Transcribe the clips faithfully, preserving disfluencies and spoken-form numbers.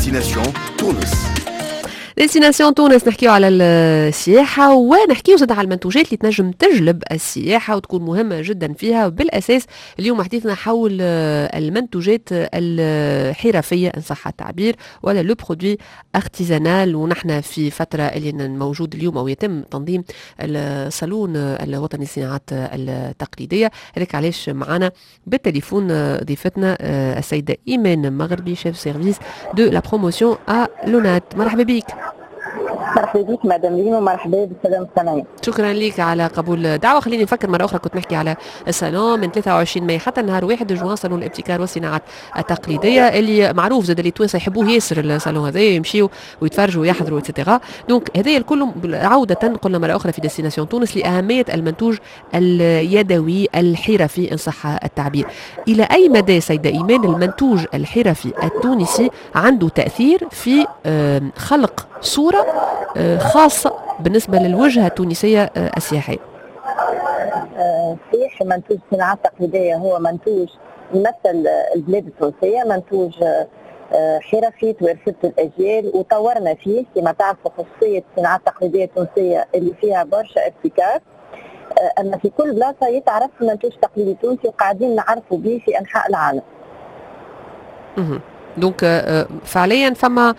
ديستيناسيون تونس. ديستيناسيون تونس نحكيو على السياحة ونحكيو زاد على المنتوجات اللي تنجم تجلب السياحة وتكون مهمة جدا فيها. بالأساس اليوم حديثنا حول المنتوجات الحرفية إن صح التعبير ولا لو برودوي ارتيزانال. ونحن في فترة اللي موجود اليوم أو يتم تنظيم الصالون الوطني للصناعات التقليدية. هذاك علاش معنا بالتليفون ضيفتنا السيدة إيمان مغربي شيف سيرفيس دو لا بروموسيون ا لونات. مرحبا بك. مرحبا بك مدام لين ومرحبا بالسلام السامعين. شكرا لك على قبول الدعوه. خليني نفكر مره اخرى، كنت نحكي على الصالون من ثلاثة وعشرين ماي حتى نهار واحد جوان، صالون الابتكار والصناعات التقليديه اللي معروف زاد اللي توانسه يحبوه ياسر الصالون هذا، يمشيوا ويتفرجوا ويحضروا اكسترا. دونك هذايا الكل عوده قلنا مره اخرى في ديستيناسيون تونس لاهميه المنتوج اليدوي الحرفي ان صح التعبير. الى اي مدى سيده ايمان المنتوج الحرفي التونسي عنده تاثير في خلق صوره خاصة بالنسبة للوجهة التونسية السياحية؟ صحيح، منتوج الصناعات التقليدية هو منتوج يمثل البلاد التونسية، منتوج حرفي توارثته الأجيال وطورنا فيه. كما تعرفوا خصوصية الصناعات التقليدية التونسية اللي فيها برشا ابتكار، أما في كل بلاصة يتعرف منتوج تقليدي تونسي وقاعدين نعرفوا به في أنحاء العالم. دونك فعليا فما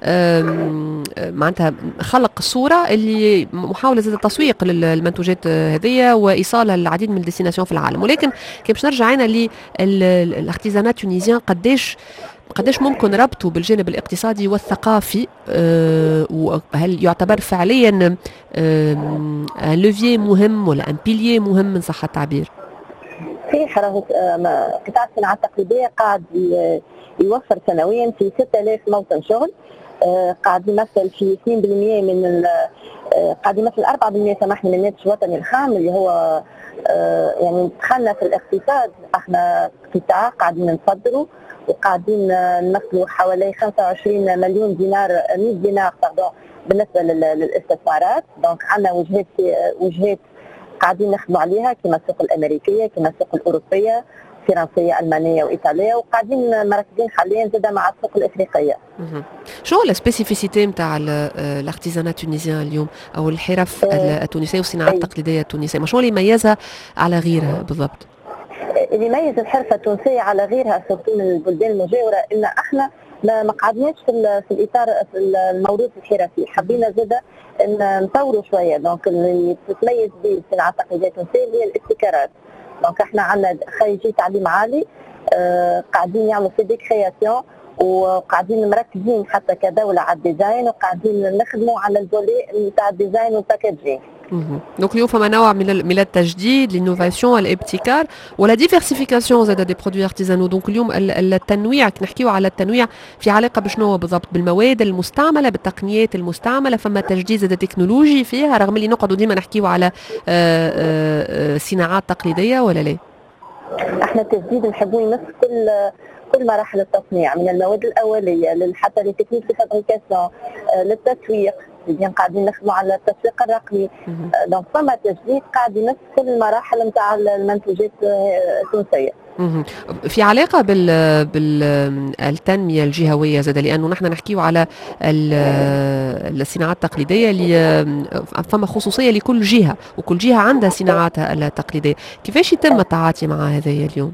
معناتها خلق صورة اللي محاولة التسويق للمنتوجات هذه وإيصالها للعديد من الديستيناسيون في العالم. ولكن كي باش نرجع هنا للارتيزانات التونسيين، قداش قداش ممكن ربطه بالجانب الاقتصادي والثقافي؟ وهل يعتبر فعليا لوفيي مهم ولا ان بيليي مهم من صح التعبير؟ في حركة قطاع الصناعات التقليدية قاعد يوفر سنويا في ستة آلاف موطن شغل، قاعد يمثل في اثنين بالمئة من قاعد يمثل أربعة بالمئة سمح من الناتج الوطني الخام اللي هو يعني دخلنا في الاقتصاد. احنا قطاع قاعدين نصدروا وقاعدين نمثلوا حوالي خمسة وعشرين مليون دينار مئة دينار pardon بالنسبة للاستثمارات. دونك عندنا وجهات وجهات قاعدين نخدموا عليها كما السوق الأمريكية كما السوق الأوروبية فرنسية ألمانية وإيطالية، وقاعدين مركزين حاليا زاد مع السوق الأفريقية. شو السبيسيفيسيتي نتاع الارتيزانات التونسيين اليوم أو الحرف التونسية والصناعات التقليدية التونسية؟ ما شو اللي يميزها على غيرها بالضبط؟ اللي يميز الحرفة التونسية على غيرها سورتو من البلدان المجاورة إن احنا ما قعدناش في, في الإطار في الموروث الحرفي، حبينا زادة ان نطوروا شوية. دونك اللي تتميز به الصناعات التقليدية التونسية هي الابتكارات. دونك احنا عندنا خريجي تعليم عالي آه قاعدين يعملوا في دي كرياسيون وقاعدين مركزين حتى كدولة على الديزاين وقاعدين نخدموا على الفولي نتاع الديزاين والباكجينج. دونك اليوم فما نوع من من التجديد، الانوفاسيون، الابتكار ولا ديفيرسيفيكاسيون زاد دي برودوي ارتيزانو. دونك اليوم التنويع كي نحكيو على التنويع في علاقه بشنو بالضبط؟ بالمواد المستعمله، بالتقنيات المستعمله، فما تجديد زاد تكنولوجي فيها رغم اللي نقعدوا ديما نحكيو على صناعات تقليديه ولا لا؟ احنا التجديد نحبوا يمس كل كل مراحل التصنيع من المواد الاوليه حتى لتكنيك الفابريكاسيون للتسويق. اللي قاعدين نخدموا على التسويق الرقمي. دونك فما تجديد قاعد يمس كل المراحل نتاع المنتوجات التونسيه. في علاقه بال بالتنميه الجهويه زاد، لانه نحن نحكيو على الصناعات التقليديه اللي فما خصوصيه لكل جهه وكل جهه عندها صناعاتها التقليديه. كيفاش يتم التعاطي مع هذا اليوم؟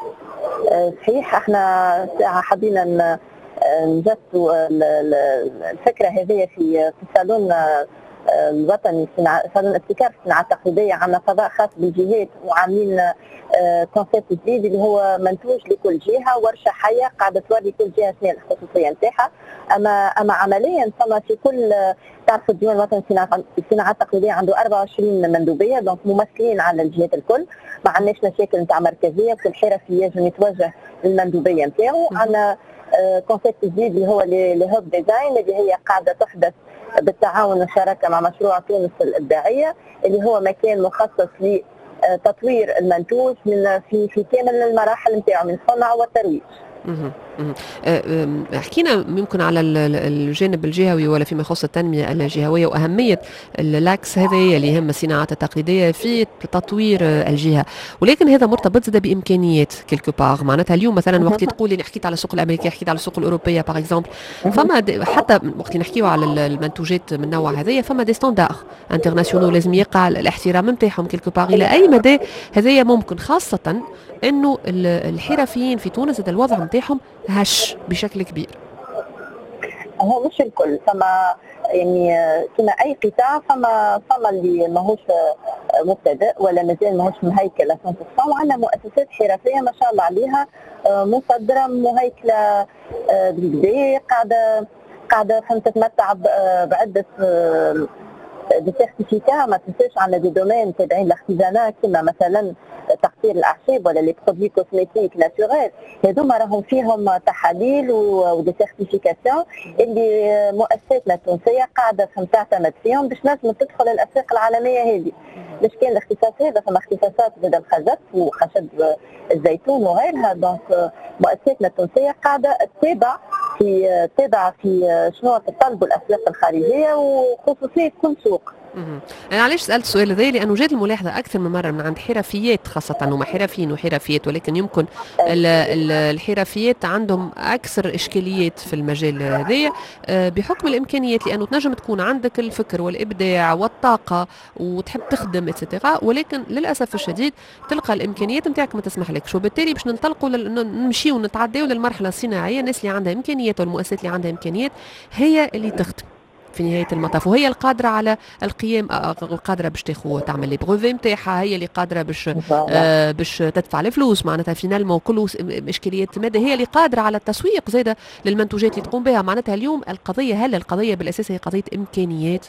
صحيح، احنا حبينا نجسوا الفكره هذه في في صالون الوطني صالون ابتكار في الصناعات التقليديه. عندنا فضاء خاص بالجهات وعاملين كونسيبت جديد اللي هو منتوج لكل جهه، ورشه حيه قاعده توري كل جهه شنو الخصوصيه نتاعها. اما اما عمليا فما في كل تعرفوا الديوان الوطني للصناعات التقليديه عنده أربعة وعشرين مندوبيه، دونك ممثلين على الجهات الكل. ما عندناش مشاكل نتاع مركزيه، كل حرفي يجب يتوجه للمندوبيه نتاعو. عندنا كونسيبت جديد اللي هو لهوب ديزاين اللي هي قاعده تحدث بالتعاون والشراكه مع مشروع تونس الابداعيه اللي هو مكان مخصص لتطوير المنتوج من في في كامل المراحل نتاعو من الصنع والترويج. مم. أه، أم، حكينا ممكن على ال- ال- الجانب الجهوي ولا فيما يخص التنمية الجهوية وأهمية اللاكس هذه اللي يهم الصناعات التقليدية في تطوير آه، الجهة، ولكن هذا مرتبط زاد بإمكانيات كيلكو باغ. معناتها اليوم مثلا وقت اللي تقول لي حكيت على السوق الأمريكي، حكيت على السوق الأوروبية باغ اكزومبل، فما د- حتى وقت اللي نحكيو على ال- المنتوجات من نوع هذايا فما دي ستاندار انترناسيونال لازم يقع الاحترام نتاعهم كيلكو باغ. إلى أي مدى هذايا ممكن، خاصة انه ال- الحرفيين في تونس هذا الوضع نتاعهم هش بشكل كبير؟ هو مش الكل، فما يعني كما اي قطاع فما فما اللي ماهوش مبتدئ ولا مازال ماهوش مهيكل مية بالمية، وعندنا مؤسسات حرفيه ما شاء الله عليها مصدره مهيكله بالكدا، قاعده قاعده فهمت تتمتع بعده دي سيرتيفيكا. ما تنساش عندنا دي دومين تابعين للارتيزانات كما مثلا تقطير الاعشاب ولا لي برودوي كوزميتيك ناتوريل، هذوما راهم فيهم تحاليل ودي سيرتيفيكاسيون اللي مؤسساتنا التونسيه قاعده فهم تعتمد فيهم باش نجم تدخل الاسواق العالميه هذه. باش كان الاختصاص هذا فما اختصاصات زاد الخزف وخشب الزيتون وغيرها، دونك مؤسساتنا التونسيه قاعده تتابع في تابع في شنو تطلبوا الاسواق الخارجيه وخصوصيه كل سوق. مهم. انا علاش سالت السؤال هذا؟ لانه جات الملاحظه اكثر من مره من عند حرفيات، خاصه هما حرفيين وحرفيات، ولكن يمكن ال- ال- الحرفيات عندهم اكثر اشكاليات في المجال هذايا آه، بحكم الامكانيات، لانه تنجم تكون عندك الفكر والابداع والطاقه وتحب تخدم اتسيتيرا، ولكن للاسف الشديد تلقى الامكانيات نتاعك ما تسمحلكش، وبالتالي باش ننطلقوا لل- نمشيو ونتعداو للمرحله الصناعيه. الناس اللي عندها امكانيات والمؤسسات اللي عندها امكانيات هي اللي تخدم في نهايه المطاف، وهي القادره على القيام، القادره باش تاخذ تعمل لي بروفي نتاعها، هي اللي قادره باش آه باش تدفع الفلوس. معناتها فينالمون كل اشكاليات ماده هي اللي قادره على التسويق زاده للمنتوجات اللي تقوم بها. معناتها اليوم القضيه، هل القضيه بالاساس هي قضيه امكانيات؟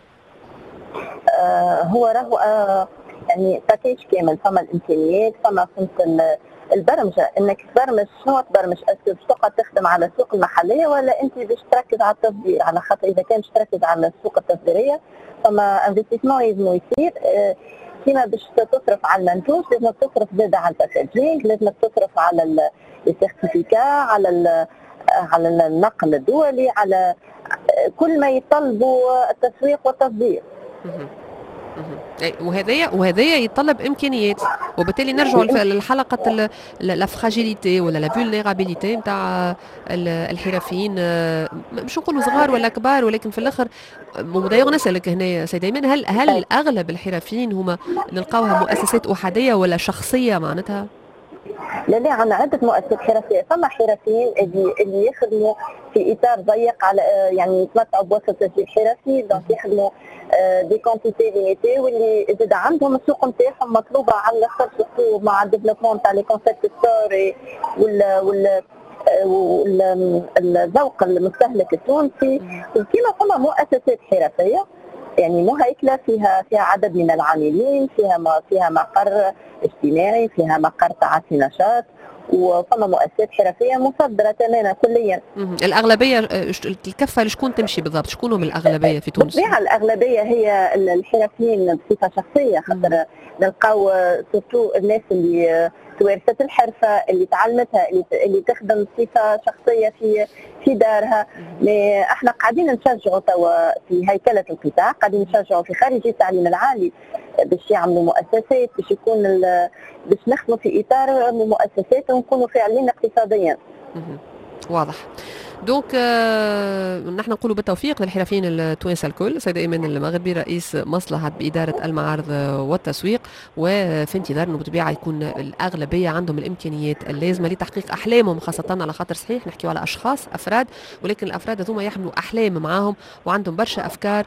آه هو راهو آه يعني باكيج كامل، فما الامكانيات، فما فهمت البرمجه، انك تبرمج شنو تبرمج، باش تقعد تخدم على السوق المحليه ولا انت باش تركز على التصدير، على خاطر اذا كان باش تركز على السوق التصديريه فما انفستيسمون لازم يصير. آه كيما باش تصرف على المنتوج لازم تصرف زاد على الباكاجينغ، لازم تصرف على السيرتيفيكا، على على النقل الدولي، على كل ما يطلبوا التسويق والتصدير. وهذايا وهذايا يتطلب امكانيات، وبالتالي نرجعوا للحلقه لا فراجيليتي ولا لا فولنيرابيليتي نتاع الحرفيين، مش نقولوا صغار ولا كبار، ولكن في الاخر دايوغ نسالك هنا سيد ايمن، هل هل اغلب الحرفيين هما نلقاوها مؤسسات احاديه ولا شخصيه معناتها؟ لا لا، عندنا عدة مؤسسات حرفية، فما حرفيين اللي اللي يخدموا في إطار ضيق، على يعني يتمتعوا بوسط تسجيل حرفي، دونك يخدموا دي كونتيتي ليميتي، واللي زاد عندهم السوق نتاعهم مطلوبة على الآخر، سورتو مع الديفلوبمون تاع لي كونسيبت ستوري وال وال والذوق المستهلك التونسي. كما فما مؤسسات حرفية يعني مهيكله فيها فيها عدد من العاملين، فيها ما فيها مقر اجتماعي، فيها مقر تعاطي نشاط، وفما مؤسسات حرفيه مصدره تماما كليا. الاغلبيه الكفه لشكون تمشي بالضبط؟ شكون هم الاغلبيه في تونس؟ بالطبيعه الاغلبيه هي الحرفيين بصفه شخصيه، خاطر نلقاو سورتو الناس اللي توارثت الحرفه، اللي تعلمتها، اللي, اللي تخدم بصفه شخصيه في في دارها. احنا قاعدين نشجعوا توا في هيكله القطاع، قاعدين نشجعوا في خارج التعليم العالي باش يعملوا مؤسسات، باش يكون باش نخدموا في اطار مؤسسات ونكونوا فاعلين اقتصاديا. واضح. دونك آه نحن نقولوا بالتوفيق للحرفيين التوانسه الكل. سيد ايمن المغربي رئيس مصلحه باداره المعارض والتسويق، وفي انتظار انه بالطبيعه يكون الاغلبيه عندهم الامكانيات اللازمه لتحقيق احلامهم، خاصه على خاطر صحيح نحكيو على اشخاص افراد، ولكن الافراد هذوما يحملوا احلام معاهم وعندهم برشا افكار،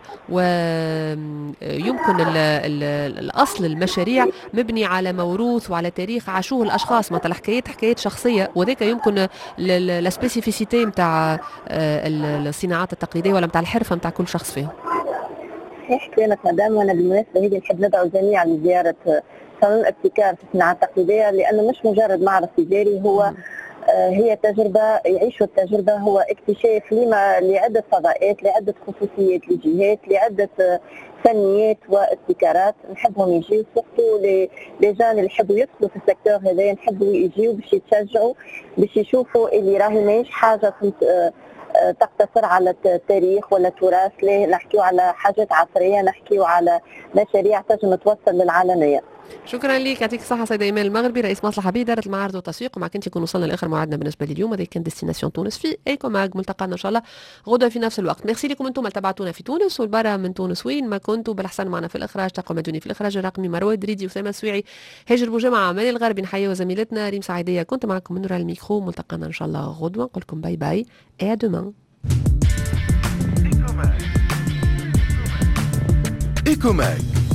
ويمكن ال ال الاصل المشاريع مبني على موروث وعلى تاريخ عاشوه الاشخاص، مثلا الحكايات حكايات شخصيه، وذاك يمكن لا سبيسيفيسيتي نتاع الصناعات التقليديه ولا نتاع الحرفه نتاع كل شخص فيهم. صحيح كلامك مدام، وانا بالمناسبه هذه نحب ندعو الجميع لزياره صالون الابتكار في الصناعات التقليديه، لانه مش مجرد معرض تجاري، هو هي تجربة يعيشوا التجربة، هو اكتشاف لما لعدة فضاءات، لعدة خصوصيات لجهات، لعدة فنيات وابتكارات. نحبهم يجيو سورتو لي جان اللي يحبوا يدخلوا في السيكتور هذا، نحبوا يجيو باش يتشجعوا، باش يشوفوا اللي راهي ماهيش حاجة تقتصر على التاريخ ولا التراث، لا نحكيو على حاجات عصرية، نحكيو على مشاريع تنجم توصل للعالمية. شكرا لك، يعطيك الصحة سيدة إيمان المغربي، رئيس مصلحة بإدارة المعارض والتسويق. ومعك أنت يكون وصلنا لآخر موعدنا بالنسبة لي اليوم، هذا كان ديستيناسيون تونس في ايكوماج. ملتقانا إن شاء الله غدا في نفس الوقت. ميرسي لكم أنتم اللي تبعتونا في تونس والبرا من تونس وين ما كنتوا. بالأحسن معنا في الإخراج تقوى مدني، في الإخراج الرقمي مروى دريدي وسامة السويعي، هاجر بوجمعة من الغربي. نحيي زميلتنا ريم سعيدية، كنت معكم من وراء الميكرو. ملتقانا إن شاء الله غدوة، نقول لكم باي باي et à demain. ايكوماج